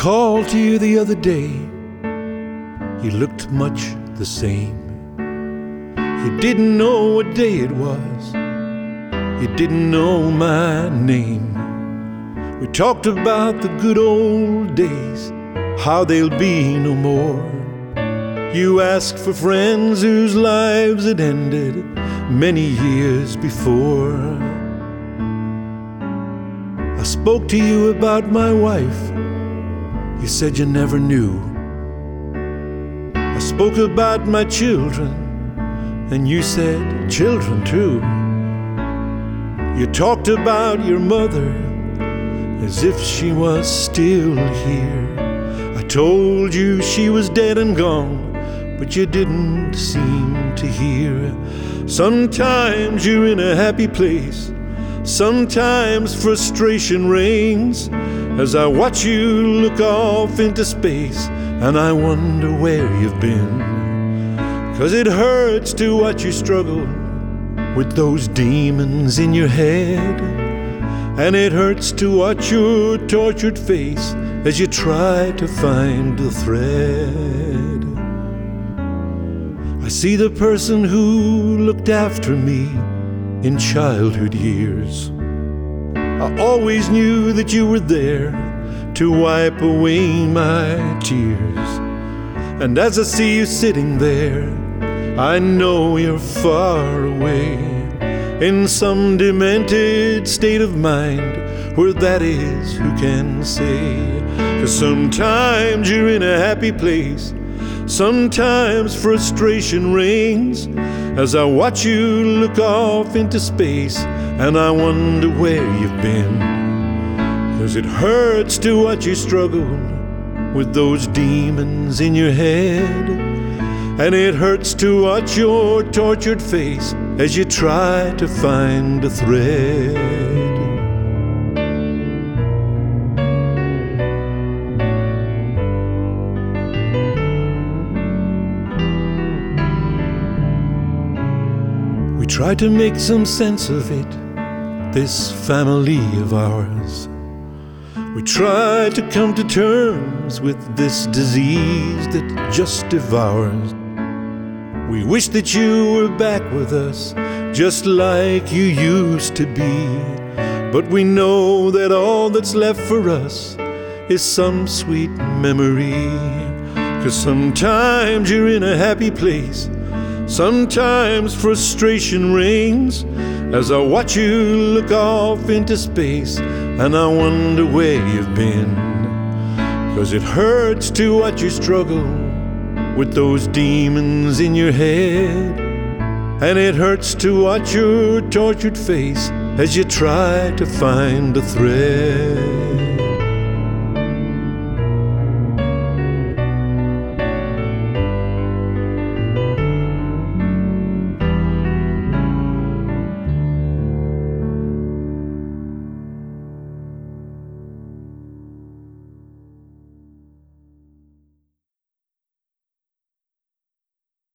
called to you the other day. You looked much the same. You didn't know what day it was. You didn't know my name. We talked about the good old days, how they'll be no more. You asked for friends whose lives had ended many years before. I spoke to you about my wife. You said you never knew. I spoke about my children, and you said children too. You talked about your mother as if she was still here. I told you she was dead and gone, but you didn't seem to hear. Sometimes you're in a happy place, sometimes frustration reigns, as I watch you look off into space, and I wonder where you've been. 'Cause it hurts to watch you struggle with those demons in your head, and it hurts to watch your tortured face as you try to find the thread. I see the person who looked after me in childhood years. I always knew that you were there to wipe away my tears. And as I see you sitting there, I know you're far away, in some demented state of mind, where that is, who can say? 'Cause sometimes you're in a happy place, sometimes frustration reigns, as I watch you look off into space, and I wonder where you've been. 'Cause it hurts to watch you struggle with those demons in your head, and it hurts to watch your tortured face as you try to find a thread. We try to make some sense of it, this family of ours. We try to come to terms with this disease that just devours. We wish that you were back with us, just like you used to be. But we know that all that's left for us is some sweet memory. 'Cause sometimes you're in a happy place, sometimes frustration reigns, as I watch you look off into space, and I wonder where you've been. 'Cause it hurts to watch you struggle with those demons in your head, and it hurts to watch your tortured face as you try to find a thread.